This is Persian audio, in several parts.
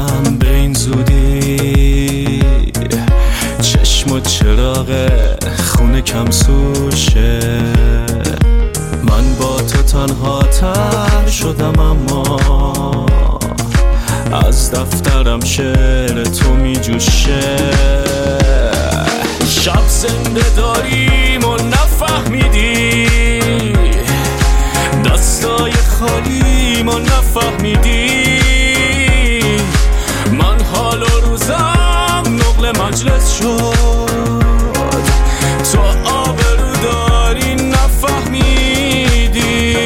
نمیرم به این زودی، چشم و چراغ خونه کم سوشه. من با تو تنها تر شدم، اما از دفترم شعر تو می جوشه. شب زنده داریم و نفهمیدی، دستای خالیم و نفهمیدی. من حال و روزم نقل مجلس شد، تو آبرو داری نفهمیدی.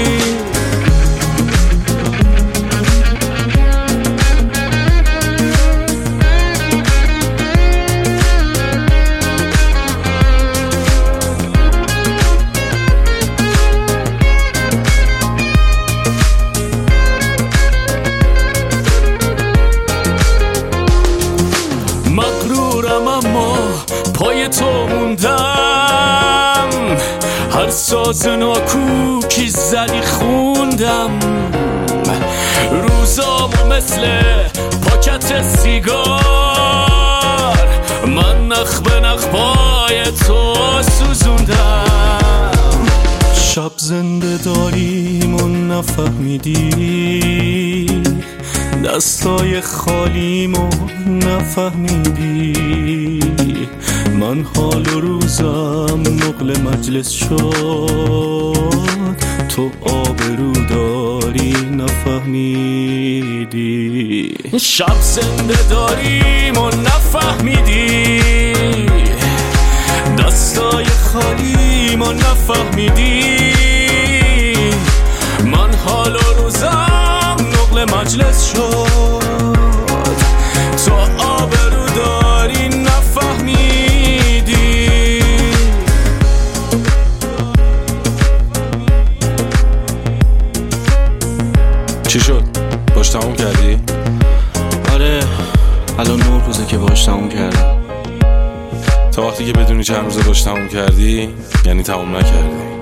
مغرورم اما پای تو موندم، هر ساز ناکوکی زدی خوندم. روزامو مثل پاکت سیگار، من نخ به نخ پای تو سوزوندم. شب زنده داریم و نفهمیدی، دستای خالیم و نفهمیدی. من حال و روزم نقل مجلس شد، تو آبرو داری نفهمیدی. شب زنده داریم و نفهمیدی، دستای خالیم و نفهمیدی. من حال و روزم نقل مجلس شد، تو آبرو داری نفهمیدی. چی شد؟ باش تموم کردی؟ آره، الان 9 روزه که باش تموم کردم. تا وقتی که بدونی چند روزه باش تموم کردی یعنی تموم نکردی.